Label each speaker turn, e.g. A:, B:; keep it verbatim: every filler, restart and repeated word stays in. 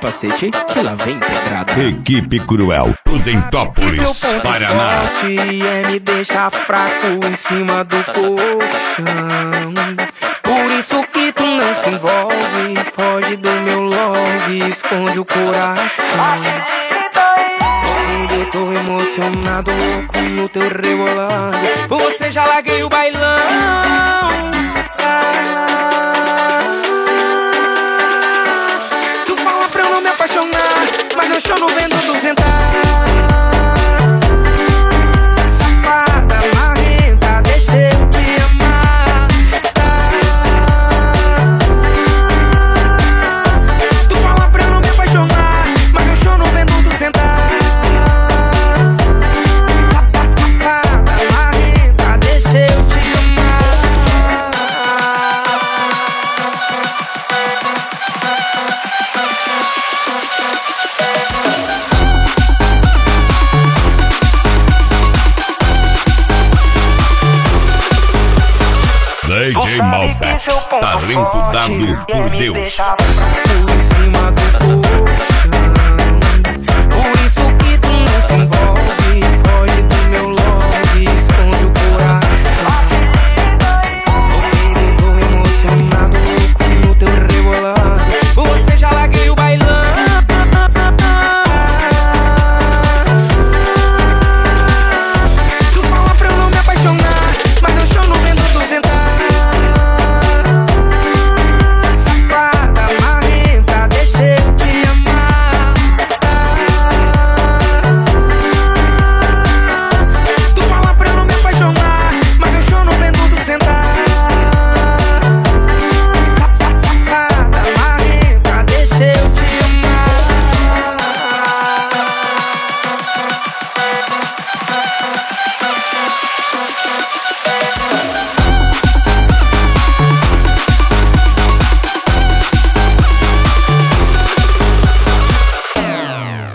A: capacete que lá vem pedrada.
B: Equipe Cruel, Prudentópolis, Paraná.
C: É me deixar fraco em cima do colchão. Por isso que tu não se envolve, foge do meu love, esconde o coração. Eu tô emocionado, louco no teu rebolado. Por você já larguei o bailão. Ah, tu fala pra eu não me apaixonar, mas eu choro vendo tu sentar. Safada, marrenta, deixa eu te amar. Tu fala pra eu não me apaixonar, mas eu choro vendo tu sentar.
B: D J Malbec, talento dado por Deus.
C: Por cima do colchão. Por isso que tu não se envolve.